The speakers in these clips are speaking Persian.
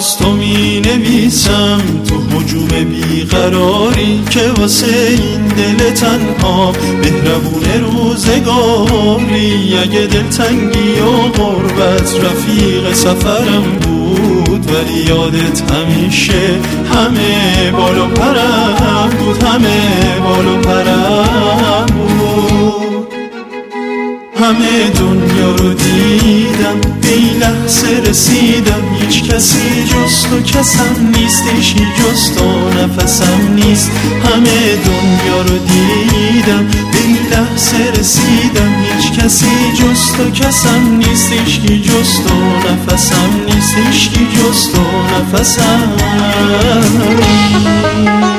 از تو می نویسم تو هجوم بیقراری که واسه این دل تنها مهربون روزگاری. اگه دلتنگی و غربت رفیق سفرم بود، ولی یادت همیشه همه بال و پرم بود، همه بال و پرم بود. همه دنیا رو دیدم، به این لحظه رسیدم، هیچ کسی جز تو کسم نیست، هیچی جز تو نفسم نیست. همه دنیا رو دیدم، به این لحظه رسیدم، هیچ کسی جز تو کسم نیست، هیچی جز تو نفسم نیست، هیچی جز تو نفسم نیست.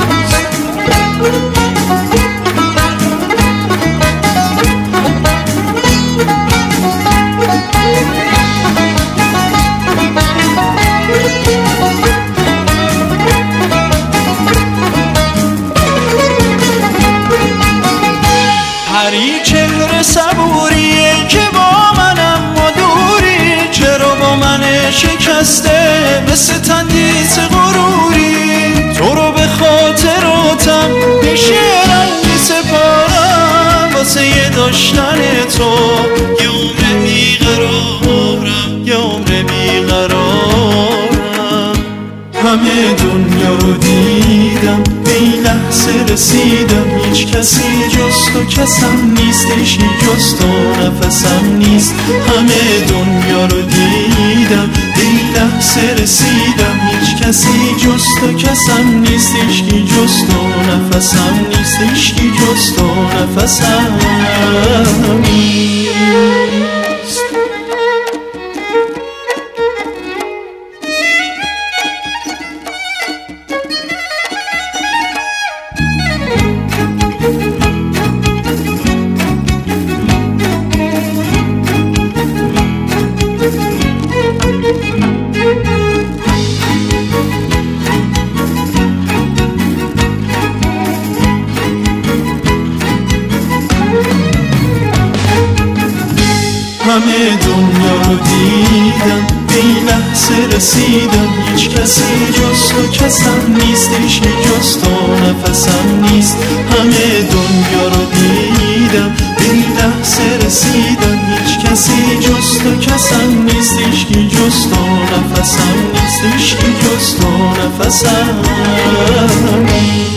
هری چهره صبوریه که با منم و دوری، چرا با من شکسته مثل تندیس غروری. تو رو به خاطراتم میشه رنگی سپارم، واسه یه داشتن تو یه عمر بیقرارم، یه عمر بیقرارم. همه دنیا رو دیدم، به این لحظه رسیدم، هیچ کسی جز تو کسم نیست، هیچی جز تو نفسم نیست. همه دنیا رو دیدم، به این لحظه رسیدم، هیچ کسی جز تو کسم نیست، هیچی جز تو نفسم نیست، هیچی جز تو نفسم نیست. همه دنیا رو دیدم، به این لحظه رسیدم، هیچ کسی جز تو کسم نیست، هیچی جز تو نفسم نیست. همه دنیا رو دیدم، به این لحظه رسیدم، هیچ کسی جز تو کسم نیست، هیچی جز تو نفسم نیست، هیچی جز تو نفسم نیست.